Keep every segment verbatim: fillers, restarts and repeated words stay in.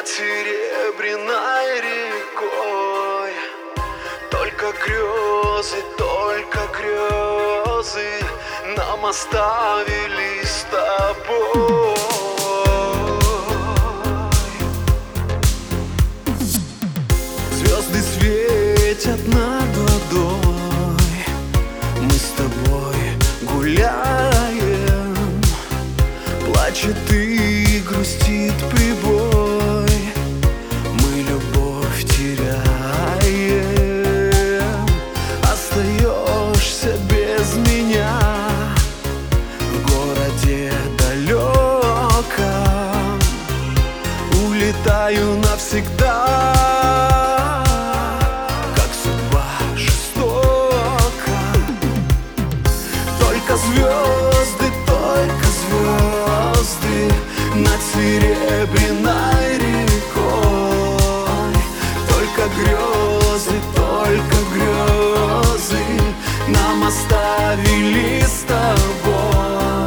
над серебряной рекой. Только грезы, только грезы нам оставили с тобой. Звезды светят над водой, мы с тобой гуляем. Плачет и грустит прибой, мы любовь теряем. Остаешься без меня в городе далеком. Улетаю навсегда, как судьба жестока. Только звезды, только звезды над серебряной рекой. Только грезы, только грезы нам оставили с тобой.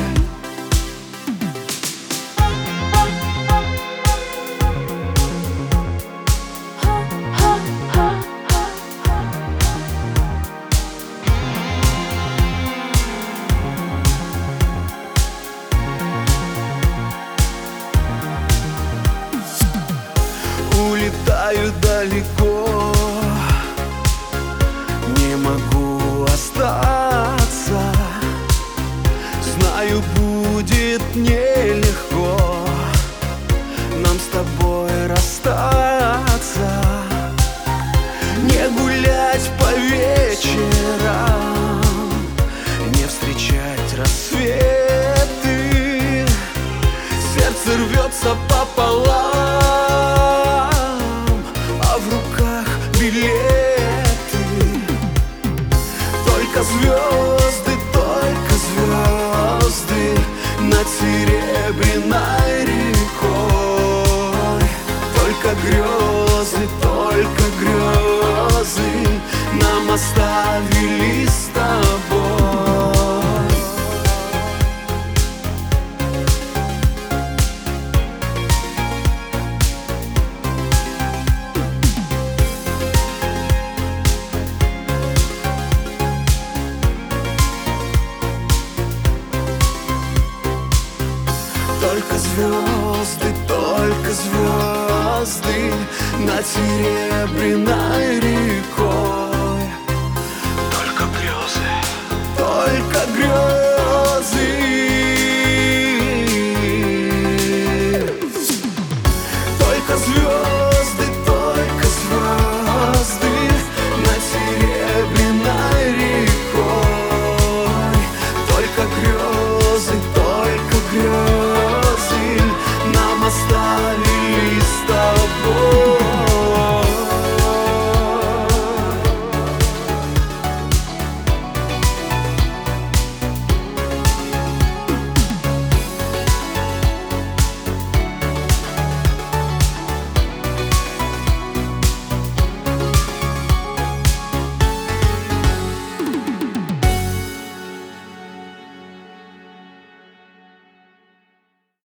Улетаю далеко, не могу остаться. Знаю, будет нелегко нам с тобой расстаться. Не гулять по вечерам, не встречать рассветы. Сердце рвется пополам, а в руках билеты. Только звезды, только звезды над серебряной рекой. Только грезы, только грезы нам оставили с тобой. Только звезды, только звезды над серебряной рекой.